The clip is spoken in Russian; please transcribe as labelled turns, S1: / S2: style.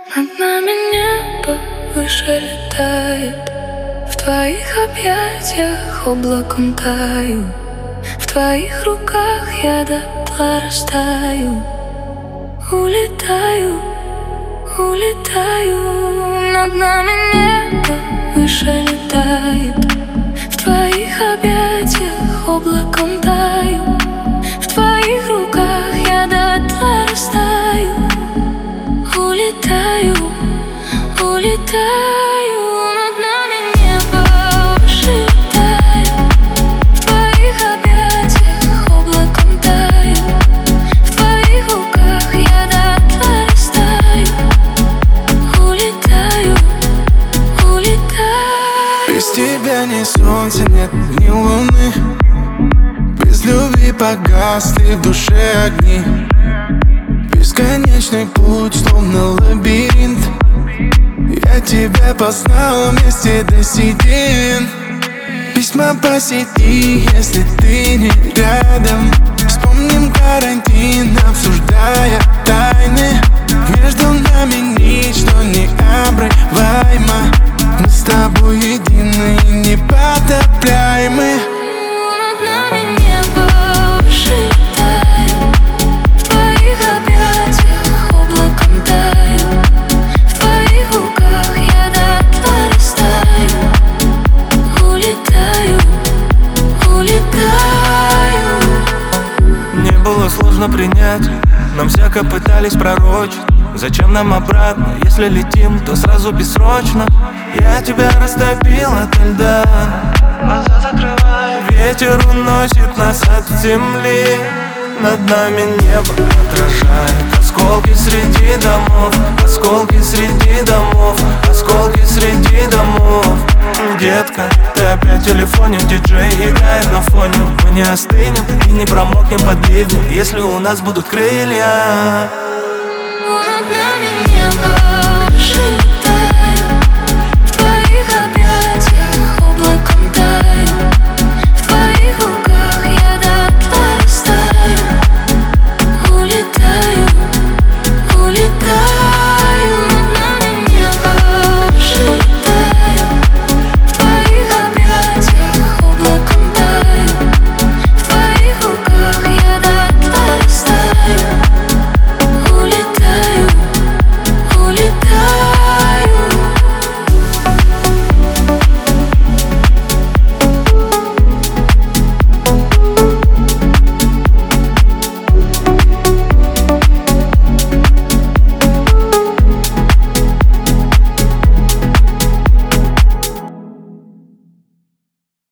S1: Над нами небо выше летает, в твоих объятиях облаком таю, в твоих руках я дотла растаю. Улетаю, улетаю. Над нами небо выше летает, в твоих объятиях облаком таю, в твоих руках я дотла растаю. Улетаю, улетаю. Над нами небо выше летает, в твоих объятиях облаком таю, в твоих руках я дотла растаю. Улетаю, улетаю.
S2: Без тебя ни солнца нет, ни луны. Без любви погасли в душе огни. Бесконечный путь, словно лабиринт. Я тебя познал вместе до седин. Письма по сети, если ты не рядом. Вспомним карантин, обсуждая тайны. Между нами ничто необрываемо. Мы с тобой едины, непотопляемы.
S1: Над нами небо выше летает, в твоих объятиях облаком таю, в твоих руках я дотла растаю. Улетаю, улетаю.
S3: Не было сложно принять, нам всяко пытались пророчить. Зачем нам обратно, если летим, то сразу бессрочно. Я тебя растопил ото льда, глаза закрываю. Ветер уносит нас от земли. Над нами небо отражает осколки среди домов, осколки среди домов, осколки среди домов. Детка, ты опять в телефоне, диджей играет на фоне. Мы не остынем и не промокнем под ливнем, если у нас будут крылья.
S1: Над нами